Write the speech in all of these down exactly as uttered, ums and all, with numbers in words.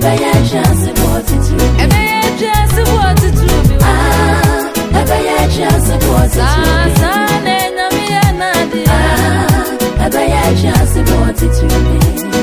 Ebeye chance what it to be. Ebeye chance what it to be. Ah, ebeye chance what it to be. Sa ne na mi anadi. Ah, ebeye chance what it to be.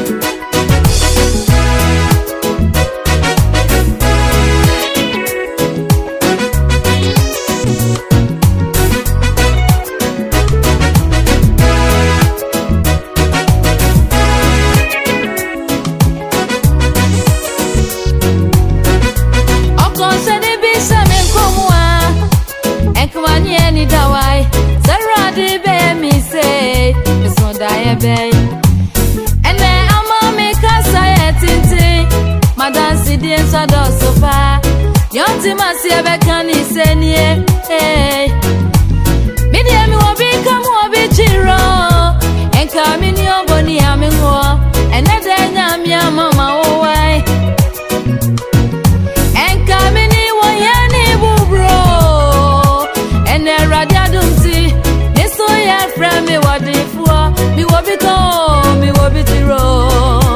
And then I'm a make a saying, Madame Sidi and Sado Sofa. Yonti Masia can is any hey. Medium will become more bichiro and come in your body. I'm in war and then I'm your mama. Oh, why? And come in your yanny bro and then Radiadumti. This way, I friend me what if me will be gone, me will be zero.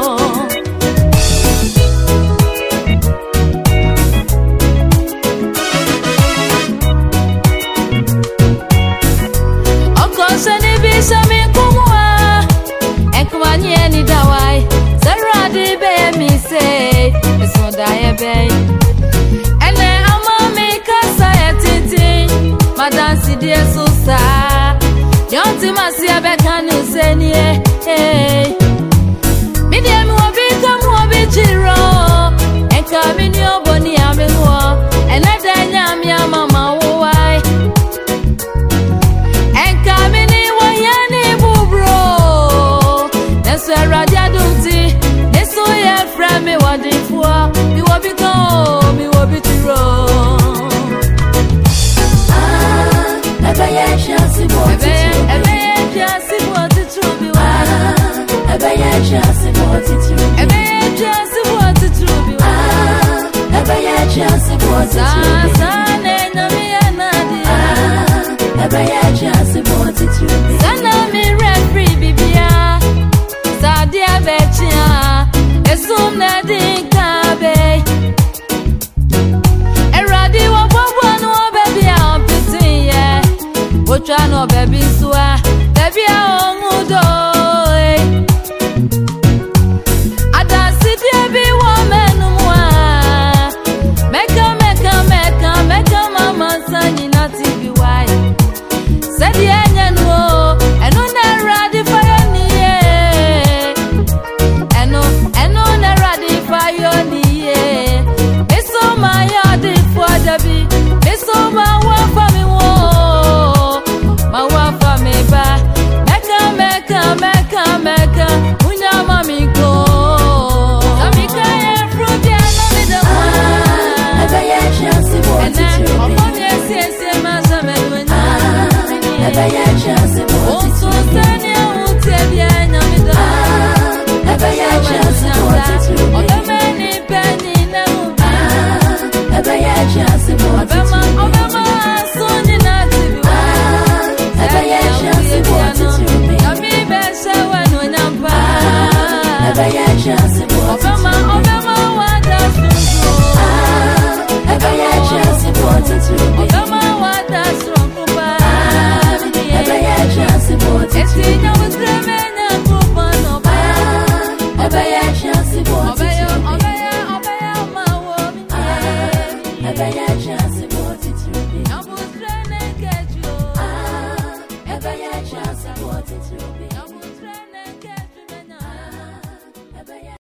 Of course, any visa me come and come on, any dawai. Sarah de be me say, it's what I obey. And then I'm a make a society, Madame Sidia Susa. Yonti Masia Becanu Senie, hey. Medium will become more bichiro and come in your bonny amigo and let the yam yam mama why and come in your yanny bubro. That's where Radiadumti, this way I friend me what if you will become, you will be zero. Ah, Ebeye chance what it to be. Ebeye chance what it to be. Ah, Ebeye chance what it to be. Ebeye chance what it to be. Ah, Ebeye chance what it to be. Sa ne na mi anadi. Ah, Ebeye chance what it to be. Sa na mi refri bibia. Sa dia bechia. Esum na dinkabe. Eradi wa bwa no baby am pitin ye. Ocha no baby swa. Baby a omudo. Adansi baby woman mwa. Meka meka meka meka mama sani na T V Y. Said ye nyanwo. Eno na radi fire ni ye. Eno eno na radi fire ni ye. Eso ma yadi for dabi. Eso ma wa fa mi wo. Ma wa fa mi ba. Meka meka meka meka. Unya mami go. Amika ye fruit ya no mi da wa. Ah, Ebeye chance what it to be. Omo mi esi esi ma za me wenya. Ah, Ebeye chance what it to Oso be. sani ya uti bia nya mi da. Ah, Ebeye chance what it to be. Obema ni peni na u. Ah, Ebeye chance what it to Obema be. obema asuni na tibi. Ah, Ebeye chance what it to be. Yami be se wenu nyampa. Ah, Ebeye chance what it to Obema be. obema wada sunso. Ah, Ebeye chance what it to be. Obema wada sunkupa. Ah, Ebeye chance what it to be. Esi